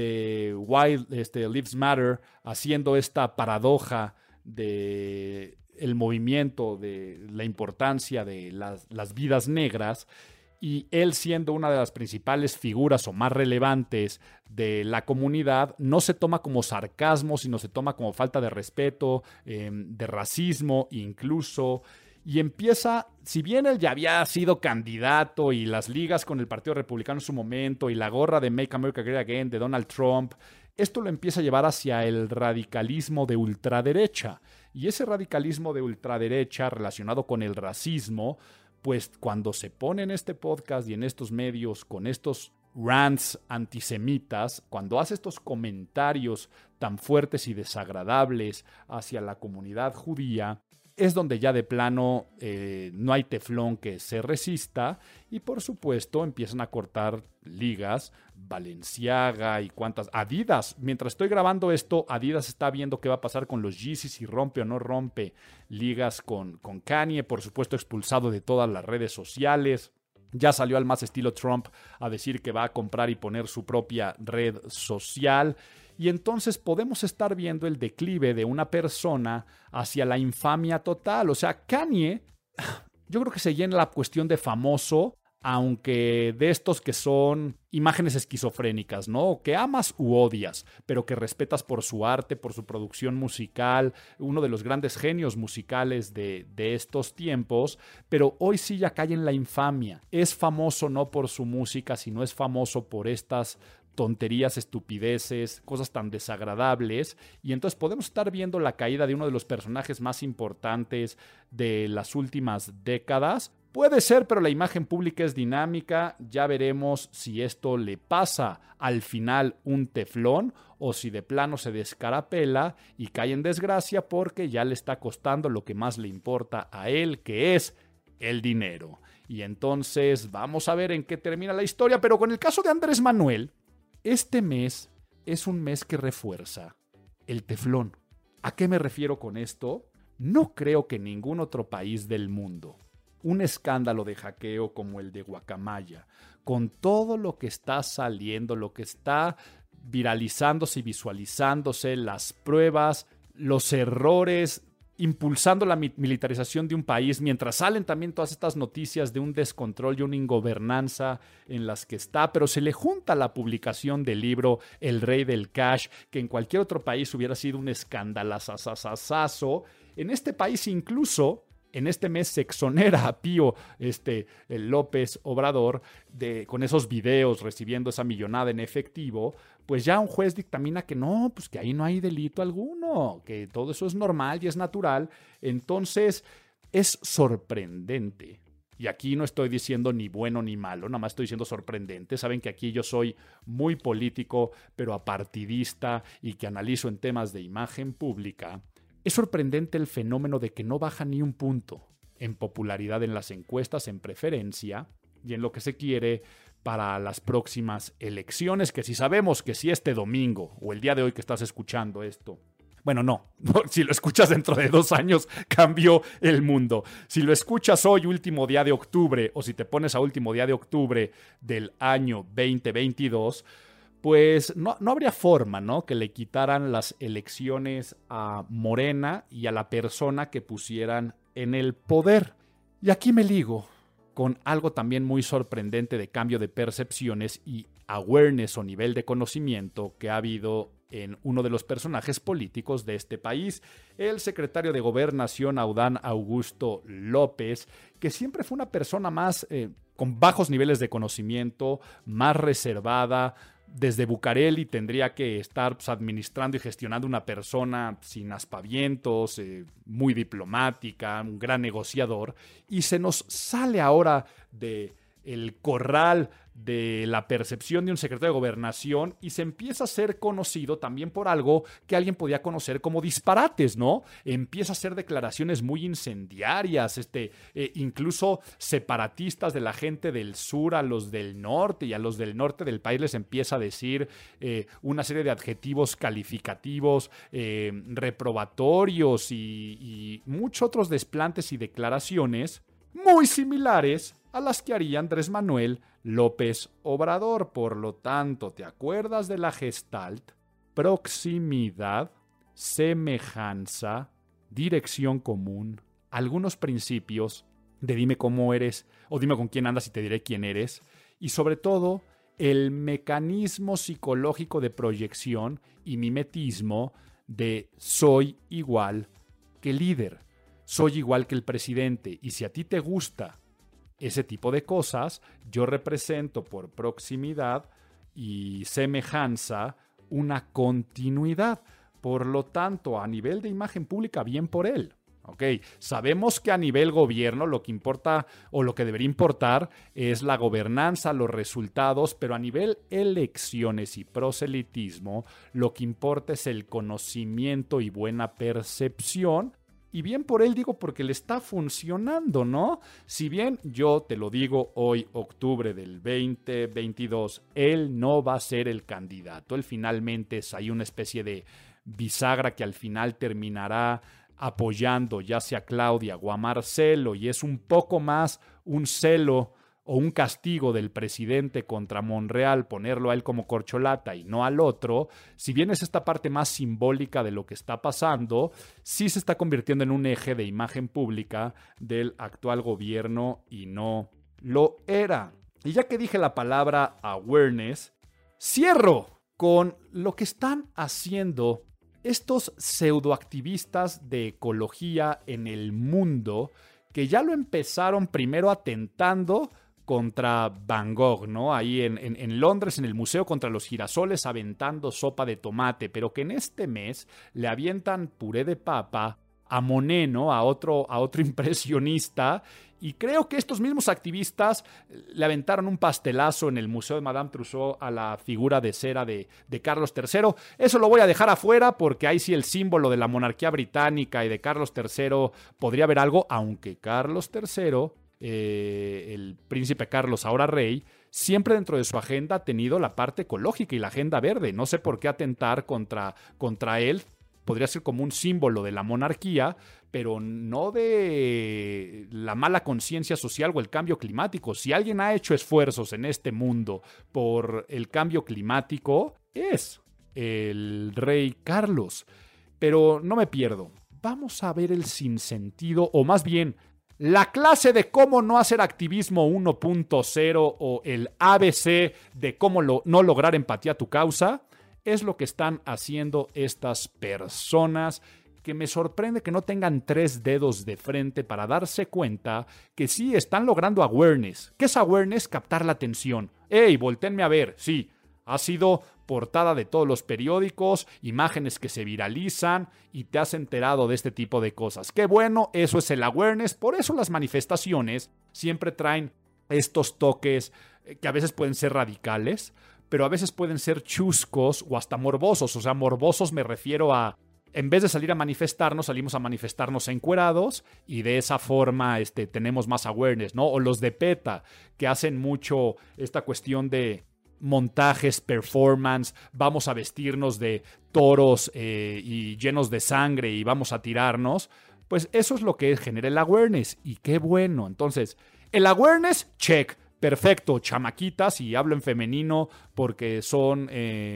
de Lives Matter, haciendo esta paradoja de el movimiento, de la importancia de las vidas negras, y él siendo una de las principales figuras o más relevantes de la comunidad, no se toma como sarcasmo, sino se toma como falta de respeto, de racismo incluso, y empieza, si bien él ya había sido candidato y las ligas con el Partido Republicano en su momento y la gorra de Make America Great Again de Donald Trump, esto lo empieza a llevar hacia el radicalismo de ultraderecha, y ese radicalismo de ultraderecha relacionado con el racismo, pues cuando se pone en este podcast y en estos medios con estos rants antisemitas, cuando hace estos comentarios tan fuertes y desagradables hacia la comunidad judía, es donde ya de plano no hay teflón que se resista, y por supuesto empiezan a cortar ligas, Balenciaga y cuantas, Adidas. Mientras estoy grabando esto, Adidas está viendo qué va a pasar con los Yeezys, si rompe o no rompe ligas con Kanye, por supuesto expulsado de todas las redes sociales. Ya salió al más estilo Trump a decir que va a comprar y poner su propia red social. Y entonces podemos estar viendo el declive de una persona hacia la infamia total. O sea, Kanye, yo creo que se llena la cuestión de famoso, aunque de estos que son imágenes esquizofrénicas, ¿no? Que amas u odias, pero que respetas por su arte, por su producción musical, uno de los grandes genios musicales de estos tiempos, pero hoy sí ya cae en la infamia. Es famoso no por su música, sino es famoso por estas tonterías, estupideces, cosas tan desagradables, y entonces podemos estar viendo la caída de uno de los personajes más importantes de las últimas décadas. Puede ser, pero la imagen pública es dinámica. Ya veremos si esto le pasa al final un teflón o si de plano se descarapela y cae en desgracia porque ya le está costando lo que más le importa a él, que es el dinero. Y entonces vamos a ver en qué termina la historia. Pero con el caso de Andrés Manuel, este mes es un mes que refuerza el teflón. ¿A qué me refiero con esto? No creo que ningún otro país del mundo un escándalo de hackeo como el de Guacamaya, con todo lo que está saliendo, lo que está viralizándose y visualizándose, las pruebas, los errores, impulsando la militarización de un país, mientras salen también todas estas noticias de un descontrol y una ingobernanza en las que está, pero se le junta la publicación del libro El Rey del Cash, que en cualquier otro país hubiera sido un escandalazazazazo. En este país incluso, en este mes se exonera a Pío el López Obrador con esos videos recibiendo esa millonada en efectivo. Pues ya un juez dictamina que no, pues que ahí no hay delito alguno, que todo eso es normal y es natural. Entonces es sorprendente. Y aquí no estoy diciendo ni bueno ni malo, nada más estoy diciendo sorprendente. Saben que aquí yo soy muy político, pero apartidista y que analizo en temas de imagen pública. Es sorprendente el fenómeno de que no baja ni un punto en popularidad en las encuestas, en preferencia y en lo que se quiere para las próximas elecciones, que si sabemos que si este domingo o el día de hoy que estás escuchando esto, bueno, no, si lo escuchas dentro de 2 años, cambió el mundo. Si lo escuchas hoy, último día de octubre, o si te pones a último día de octubre del año 2022, pues no habría forma, ¿no?, que le quitaran las elecciones a Morena y a la persona que pusieran en el poder. Y aquí me ligo con algo también muy sorprendente de cambio de percepciones y awareness o nivel de conocimiento que ha habido en uno de los personajes políticos de este país, el secretario de Gobernación Adán Augusto López, que siempre fue una persona más con bajos niveles de conocimiento, más reservada. Desde Bucareli tendría que estar administrando y gestionando una persona sin aspavientos, muy diplomática, un gran negociador, y se nos sale ahora del corral de la percepción de un secretario de Gobernación y se empieza a ser conocido también por algo que alguien podía conocer como disparates, ¿no? Empieza a hacer declaraciones muy incendiarias, incluso separatistas de la gente del sur a los del norte, y a los del norte del país les empieza a decir una serie de adjetivos calificativos, reprobatorios y muchos otros desplantes y declaraciones muy similares a las que haría Andrés Manuel López Obrador. Por lo tanto, ¿te acuerdas de la Gestalt? Proximidad, semejanza, dirección común, algunos principios de dime cómo eres o dime con quién andas y te diré quién eres, y sobre todo el mecanismo psicológico de proyección y mimetismo de soy igual que el líder, soy igual que el presidente, y si a ti te gusta ese tipo de cosas, yo represento por proximidad y semejanza una continuidad. Por lo tanto, a nivel de imagen pública, bien por él. Ok, sabemos que a nivel gobierno lo que importa o lo que debería importar es la gobernanza, los resultados, pero a nivel elecciones y proselitismo, lo que importa es el conocimiento y buena percepción. Y bien por él, digo, porque le está funcionando, ¿no? Si bien yo te lo digo hoy, octubre del 2022, él no va a ser el candidato. Él finalmente es ahí una especie de bisagra que al final terminará apoyando ya sea a Claudia o a Marcelo, y es un poco más un celo o un castigo del presidente contra Monreal, ponerlo a él como corcholata y no al otro, si bien es esta parte más simbólica de lo que está pasando, sí se está convirtiendo en un eje de imagen pública del actual gobierno y no lo era. Y ya que dije la palabra awareness, cierro con lo que están haciendo estos pseudoactivistas de ecología en el mundo, que ya lo empezaron primero atentando contra Van Gogh, ¿no? Ahí en Londres, en el museo contra los girasoles, aventando sopa de tomate, pero que en este mes le avientan puré de papa a Monet, ¿no? A otro impresionista. Y creo que estos mismos activistas le aventaron un pastelazo en el Museo de Madame Tussauds a la figura de cera de Carlos III. Eso lo voy a dejar afuera porque ahí sí el símbolo de la monarquía británica y de Carlos III podría haber algo, aunque Carlos III, el príncipe Carlos, ahora rey, siempre dentro de su agenda ha tenido la parte ecológica y la agenda verde. No sé por qué atentar contra él. Podría ser como un símbolo de la monarquía, pero no de la mala conciencia social o el cambio climático. Si alguien ha hecho esfuerzos en este mundo por el cambio climático, es el rey Carlos. Pero no me pierdo. Vamos a ver el sinsentido, o más bien, la clase de cómo no hacer activismo 1.0 o el ABC de cómo no lograr empatía a tu causa. Es lo que están haciendo estas personas, que me sorprende que no tengan 3 dedos de frente para darse cuenta que sí están logrando awareness. ¿Qué es awareness? Captar la atención. ¡Ey, voltéenme a ver! Sí, ha sido portada de todos los periódicos, imágenes que se viralizan y te has enterado de este tipo de cosas. ¡Qué bueno! Eso es el awareness. Por eso las manifestaciones siempre traen estos toques que a veces pueden ser radicales, pero a veces pueden ser chuscos o hasta morbosos. O sea, morbosos me refiero a, en vez de salir a manifestarnos, salimos a manifestarnos encuerados y de esa forma tenemos más awareness, ¿no? O los de PETA, que hacen mucho esta cuestión de montajes, performance, vamos a vestirnos de toros y llenos de sangre y vamos a tirarnos. Pues eso es lo que genera el awareness y qué bueno. Entonces, el awareness, check. Perfecto, chamaquitas, y hablo en femenino porque son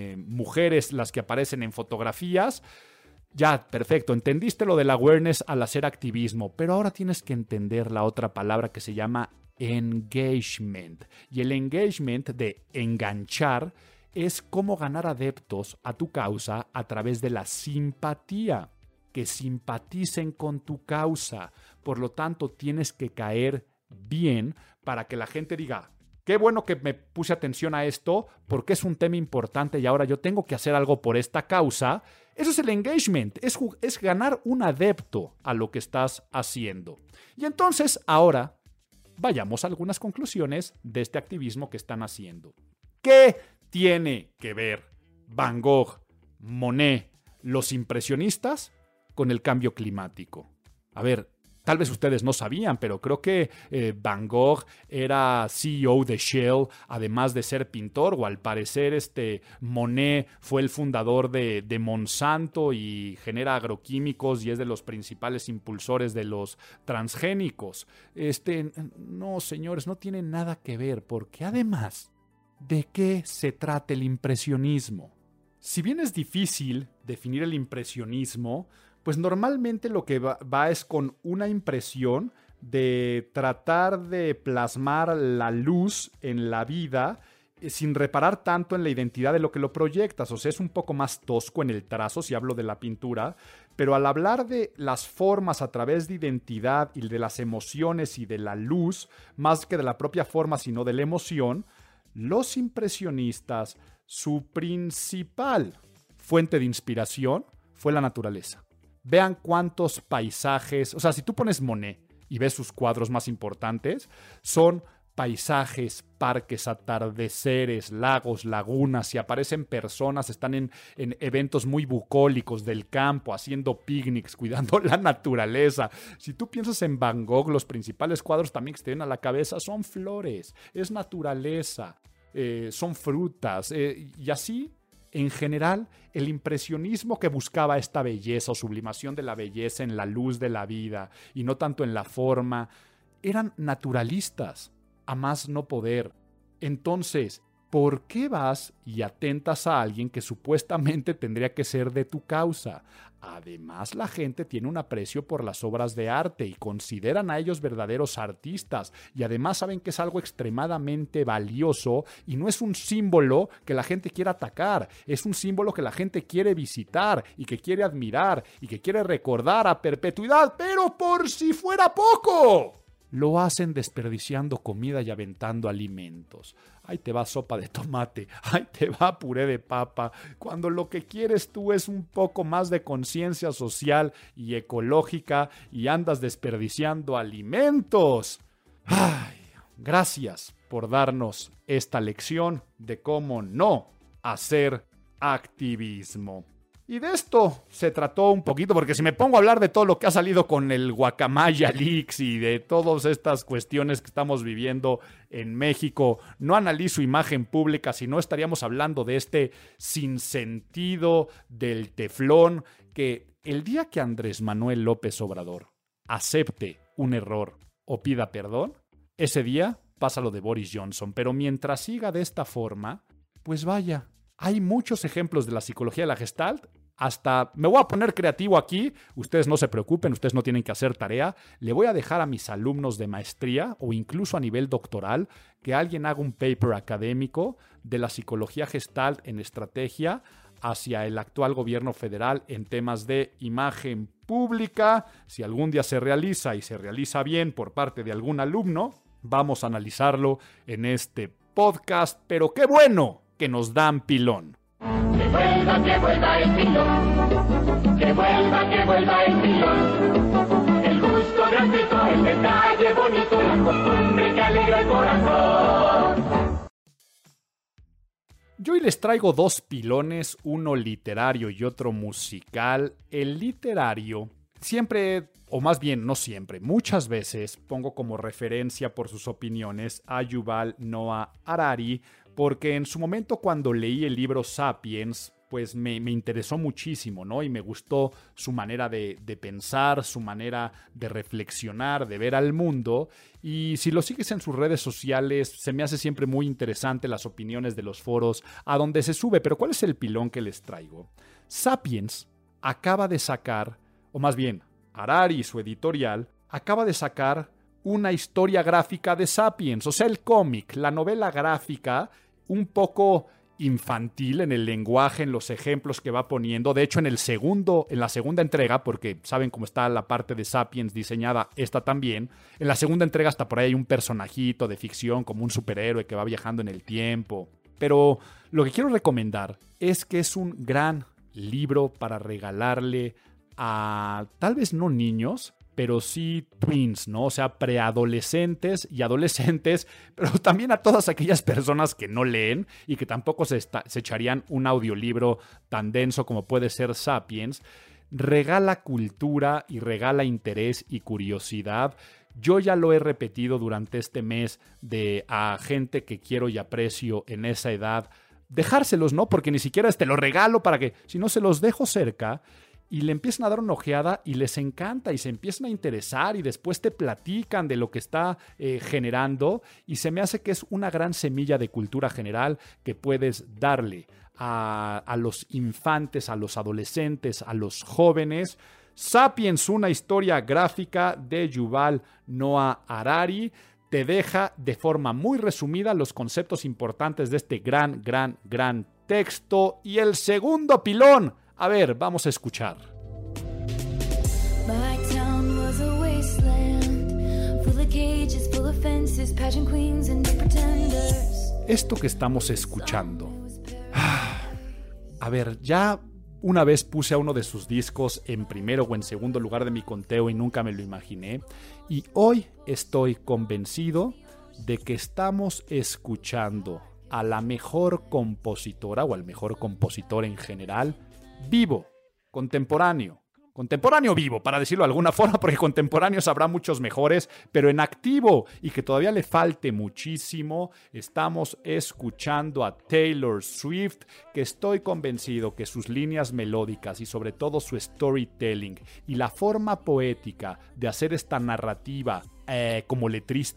mujeres las que aparecen en fotografías. Ya, perfecto, entendiste lo del awareness al hacer activismo, pero ahora tienes que entender la otra palabra que se llama engagement. Y el engagement de enganchar es cómo ganar adeptos a tu causa a través de la simpatía, que simpaticen con tu causa. Por lo tanto, tienes que caer bien para que la gente diga, qué bueno que me puse atención a esto porque es un tema importante y ahora yo tengo que hacer algo por esta causa. Eso es el engagement, es ganar un adepto a lo que estás haciendo. Y entonces ahora vayamos a algunas conclusiones de este activismo que están haciendo. ¿Qué tiene que ver Van Gogh, Monet, los impresionistas con el cambio climático? A ver, tal vez ustedes no sabían, pero creo que Van Gogh era CEO de Shell, además de ser pintor, o al parecer Monet fue el fundador de Monsanto y genera agroquímicos y es de los principales impulsores de los transgénicos. No, señores, no tiene nada que ver, porque además, ¿de qué se trata el impresionismo? Si bien es difícil definir el impresionismo, pues normalmente lo que va es con una impresión de tratar de plasmar la luz en la vida sin reparar tanto en la identidad de lo que lo proyectas. O sea, es un poco más tosco en el trazo, si hablo de la pintura, pero al hablar de las formas a través de identidad y de las emociones y de la luz, más que de la propia forma, sino de la emoción, los impresionistas, su principal fuente de inspiración fue la naturaleza. Vean cuántos paisajes, o sea, si tú pones Monet y ves sus cuadros más importantes, son paisajes, parques, atardeceres, lagos, lagunas, y aparecen personas, están en eventos muy bucólicos del campo, haciendo picnics, cuidando la naturaleza. Si tú piensas en Van Gogh, los principales cuadros también que se te vienen a la cabeza son flores, es naturaleza, son frutas, y así. En general, el impresionismo que buscaba esta belleza o sublimación de la belleza en la luz de la vida y no tanto en la forma, eran naturalistas. a más no poder. Entonces, ¿por qué vas y atentas a alguien que supuestamente tendría que ser de tu causa? Además, la gente tiene un aprecio por las obras de arte y consideran a ellos verdaderos artistas, y además saben que es algo extremadamente valioso y no es un símbolo que la gente quiera atacar, es un símbolo que la gente quiere visitar y que quiere admirar y que quiere recordar a perpetuidad, pero por si fuera poco, lo hacen desperdiciando comida y aventando alimentos. Ahí te va sopa de tomate, ahí te va puré de papa, cuando lo que quieres tú es un poco más de conciencia social y ecológica y andas desperdiciando alimentos. Ay, gracias por darnos esta lección de cómo no hacer activismo. Y de esto se trató un poquito, porque si me pongo a hablar de todo lo que ha salido con el Guacamaya Leaks y de todas estas cuestiones que estamos viviendo en México, no analizo imagen pública, sino estaríamos hablando de este sinsentido del teflón, que el día que Andrés Manuel López Obrador acepte un error o pida perdón, ese día pasa lo de Boris Johnson. Pero mientras siga de esta forma, pues vaya, hay muchos ejemplos de la psicología de la Gestalt. Hasta me voy a poner creativo aquí, ustedes no se preocupen, ustedes no tienen que hacer tarea. Le voy a dejar a mis alumnos de maestría o incluso a nivel doctoral que alguien haga un paper académico de la psicología Gestalt en estrategia hacia el actual gobierno federal en temas de imagen pública. Si algún día se realiza y se realiza bien por parte de algún alumno, vamos a analizarlo en este podcast. Pero qué bueno que nos dan pilón. Que vuelva el pilón. Que vuelva el pilón. El gusto gratuito, el detalle bonito, la costumbre que alegra el corazón. Yo hoy les traigo dos pilones, uno literario y otro musical. El literario siempre, o más bien no siempre, muchas veces pongo como referencia por sus opiniones a Yuval Noah Harari, porque en su momento cuando leí el libro Sapiens, pues me interesó muchísimo, ¿no? Y me gustó su manera de pensar, su manera de reflexionar, de ver al mundo. Y si lo sigues en sus redes sociales, se me hace siempre muy interesante las opiniones de los foros a donde se sube. Pero ¿cuál es el pilón que les traigo? Sapiens acaba de sacar, o más bien, Harari, su editorial, acaba de sacar una historia gráfica de Sapiens, o sea, el cómic, la novela gráfica, un poco infantil en el lenguaje, en los ejemplos que va poniendo. De hecho, en la segunda entrega, porque saben cómo está la parte de Sapiens diseñada, esta también, en la segunda entrega hasta por ahí hay un personajito de ficción como un superhéroe que va viajando en el tiempo. Pero lo que quiero recomendar es que es un gran libro para regalarle a, tal vez no niños, pero sí tweens, ¿no? O sea, preadolescentes y adolescentes, pero también a todas aquellas personas que no leen y que tampoco se echarían un audiolibro tan denso como puede ser Sapiens. Regala cultura y regala interés y curiosidad. Yo ya lo he repetido durante este mes a gente que quiero y aprecio en esa edad. Dejárselos, ¿no? Porque ni siquiera lo regalo para que, si no se los dejo cerca, y le empiezan a dar una ojeada y les encanta y se empiezan a interesar y después te platican de lo que está generando, y se me hace que es una gran semilla de cultura general que puedes darle a los infantes, a los adolescentes, a los jóvenes. Sapiens, una historia gráfica de Yuval Noah Harari, te deja de forma muy resumida los conceptos importantes de este gran texto. Y el segundo pilón, a ver, vamos a escuchar. My town was a wasteland, full of cages, full of fences, pageant queens and pretenders. Esto que estamos escuchando. A ver, ya una vez puse a uno de sus discos en primero o en segundo lugar de mi conteo y nunca me lo imaginé. Y hoy estoy convencido de que estamos escuchando a la mejor compositora o al mejor compositor en general vivo, contemporáneo vivo, para decirlo de alguna forma, porque contemporáneos habrá muchos mejores, pero en activo y que todavía le falte muchísimo. Estamos escuchando a Taylor Swift, que estoy convencido que sus líneas melódicas y sobre todo su storytelling y la forma poética de hacer esta narrativa como letrista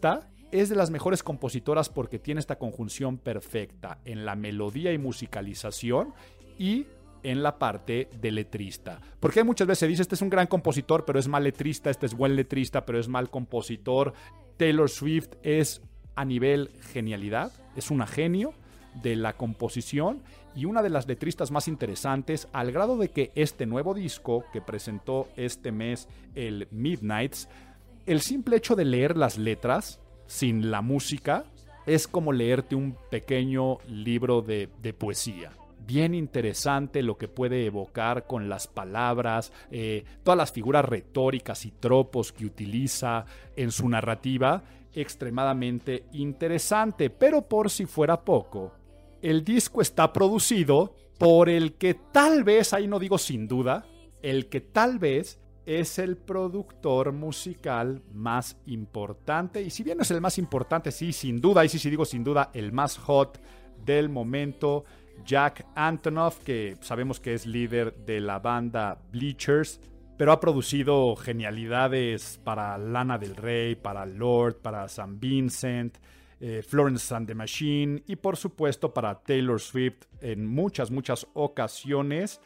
es de las mejores compositoras porque tiene esta conjunción perfecta en la melodía y musicalización y en la parte de letrista. Porque muchas veces se dice, este es un gran compositor, pero es mal letrista, este es buen letrista, pero es mal compositor. Taylor Swift es a nivel genialidad, es una genio de la composición y una de las letristas más interesantes, al grado de que este nuevo disco que presentó este mes, el Midnights, el simple hecho de leer las letras sin la música es como leerte un pequeño libro de poesía. Bien interesante lo que puede evocar con las palabras, todas las figuras retóricas y tropos que utiliza en su narrativa, extremadamente interesante. Pero por si fuera poco, el disco está producido por el que tal vez, ahí no digo sin duda, el que tal vez es el productor musical más importante. Y si bien no es el más importante, sí, sin duda, y sí digo sin duda, el más hot del momento, Jack Antonoff, que sabemos que es líder de la banda Bleachers, pero ha producido genialidades para Lana Del Rey, para Lorde, para St. Vincent, Florence and the Machine y por supuesto para Taylor Swift en muchas ocasiones.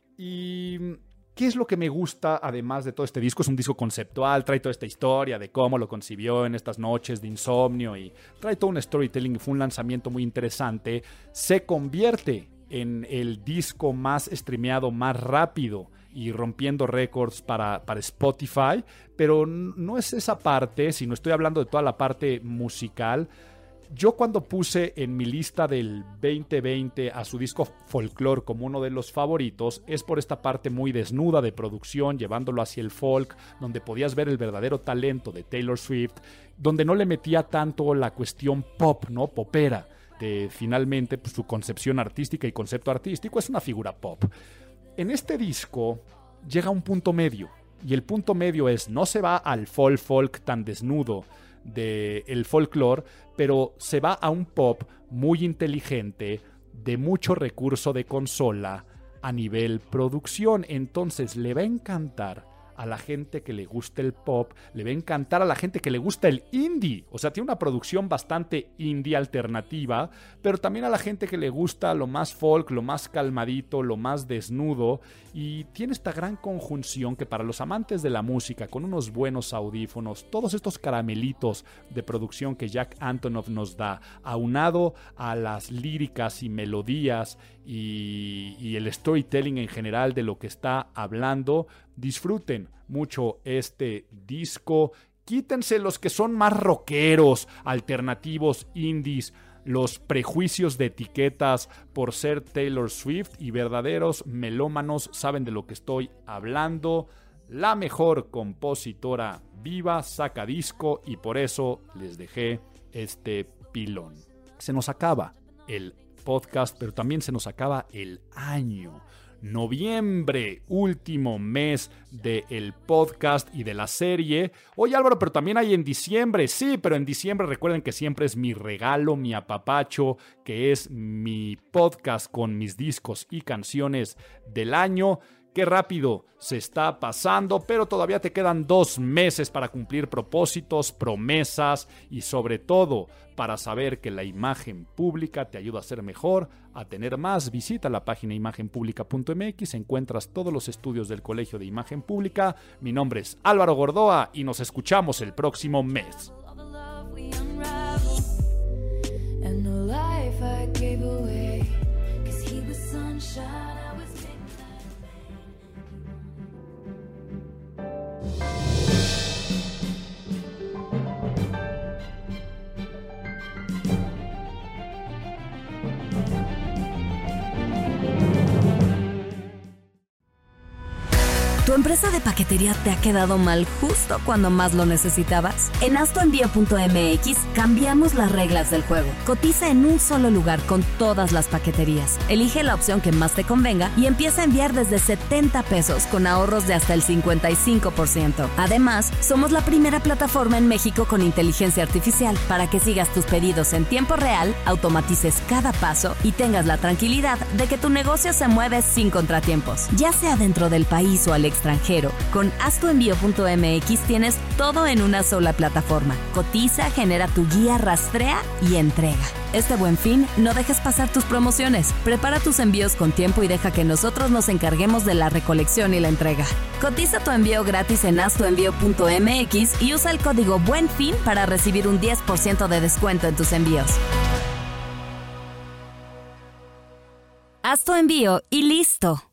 Y ¿qué es lo que me gusta además de todo este disco? Es un disco conceptual, trae toda esta historia de cómo lo concibió en estas noches de insomnio y trae todo un storytelling y fue un lanzamiento muy interesante. Se convierte en el disco más streameado, más rápido y rompiendo récords para Spotify, pero no es esa parte, sino estoy hablando de toda la parte musical. Yo cuando puse en mi lista del 2020 a su disco Folklore como uno de los favoritos, es por esta parte muy desnuda de producción, llevándolo hacia el folk, donde podías ver el verdadero talento de Taylor Swift, donde no le metía tanto la cuestión pop, ¿no? Popera, de finalmente pues, su concepción artística y concepto artístico es una figura pop. En este disco llega a un punto medio, y el punto medio es, no se va al folk tan desnudo del folclore, pero se va a un pop muy inteligente, de mucho recurso de consola a nivel producción. Entonces le va a encantar a la gente que le gusta el pop, le va a encantar a la gente que le gusta el indie. O sea, tiene una producción bastante indie alternativa, pero también a la gente que le gusta lo más folk, lo más calmadito, lo más desnudo. Y tiene esta gran conjunción que para los amantes de la música, con unos buenos audífonos, todos estos caramelitos de producción que Jack Antonoff nos da, aunado a las líricas y melodías y el storytelling en general de lo que está hablando, disfruten mucho este disco. Quítense los que son más rockeros, alternativos, indies, los prejuicios de etiquetas por ser Taylor Swift, y verdaderos melómanos saben de lo que estoy hablando. La mejor compositora viva saca disco y por eso les dejé este pilón. Se nos acaba el podcast, pero también se nos acaba el año. Noviembre, último mes del podcast y de la serie. Oye Álvaro, pero también hay en diciembre. Sí, pero en diciembre recuerden que siempre es mi regalo, mi apapacho, que es mi podcast con mis discos y canciones del año. Qué rápido se está pasando, pero todavía te quedan 2 meses para cumplir propósitos, promesas y sobre todo para saber que la imagen pública te ayuda a ser mejor, a tener más. Visita la página imagenpublica.mx, encuentras todos los estudios del Colegio de Imagen Pública. Mi nombre es Álvaro Gordoa y nos escuchamos el próximo mes. ¿Tu empresa de paquetería te ha quedado mal justo cuando más lo necesitabas? En AstoEnvío.mx cambiamos las reglas del juego. Cotiza en un solo lugar con todas las paqueterías. Elige la opción que más te convenga y empieza a enviar desde 70 pesos con ahorros de hasta el 55%. Además, somos la primera plataforma en México con inteligencia artificial para que sigas tus pedidos en tiempo real, automatices cada paso y tengas la tranquilidad de que tu negocio se mueve sin contratiempos. Ya sea dentro del país o al extranjero, extranjero, con haztuenvío.mx tienes todo en una sola plataforma. Cotiza, genera tu guía, rastrea y entrega. Este Buen Fin, no dejes pasar tus promociones. Prepara tus envíos con tiempo y deja que nosotros nos encarguemos de la recolección y la entrega. Cotiza tu envío gratis en haztuenvío.mx y usa el código Buen Fin para recibir un 10% de descuento en tus envíos. Haz tu envío y listo.